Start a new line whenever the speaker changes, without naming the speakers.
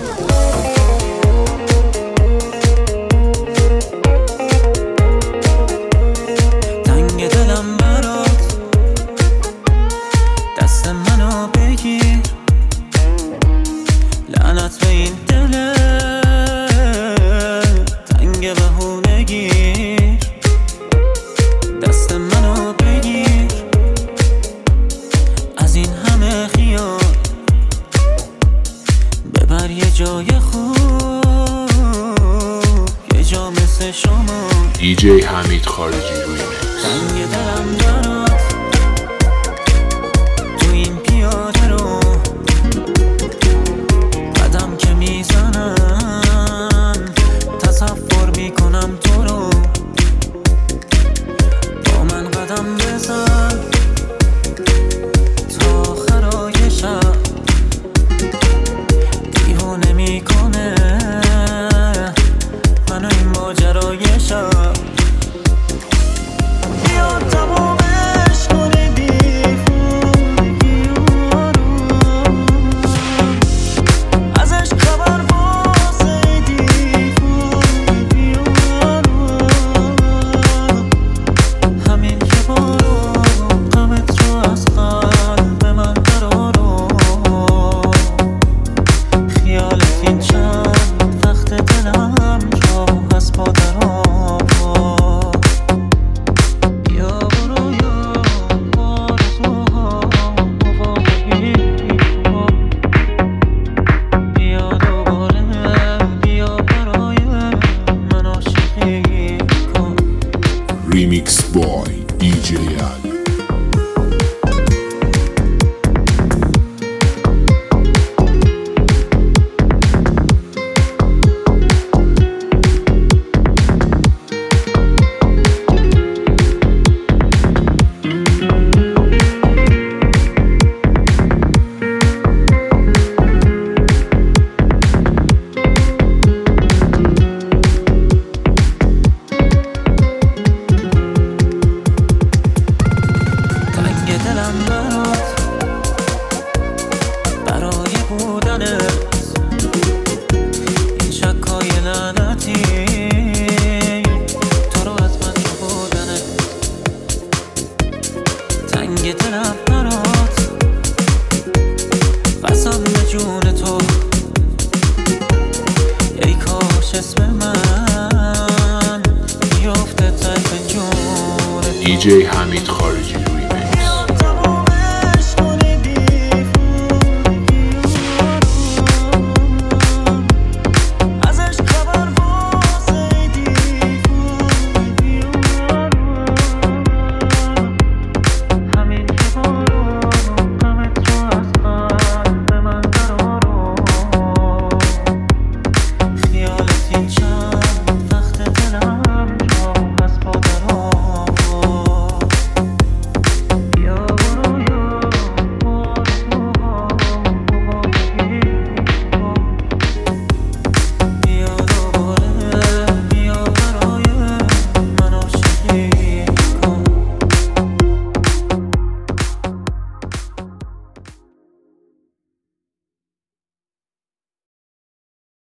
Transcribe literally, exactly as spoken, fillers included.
تنگ دلم برات دست منو بگیر، لعنت به این دل تنگ بهونگیر. دست منو بگیر از این همه خیال، ببر یه جای خوب، یه جا مثل شما.
دی جی حمید خارجی ریمیکس.
تنگ دلم برات تو این پیاده رو، قدم که میزنم تصور میکنم تو رو. با من قدم بزن تا آخرای شب، دیوونه میکنه منو این ماجرای شب. بیا تمامش کنی دیوونگی رو، ازش خبر واسه دیوونگی رو. همین که بارو غمت رو از قلب من درارو، خیالت این چند وقت دلم رو هست با درارو. بیا برو یا آرزوها مواقعی تو، بیا دوباره بیا برای من عاشقی کن.
ریمیکس بای دی جی علی.
تنگ دلم برات برای بودنت، این شکای لعنتی تو رو از من بودنت. تنگ دلم برات قسم به جون تو، ای کاش اسم من بیافته ته جون.
دی جی حمید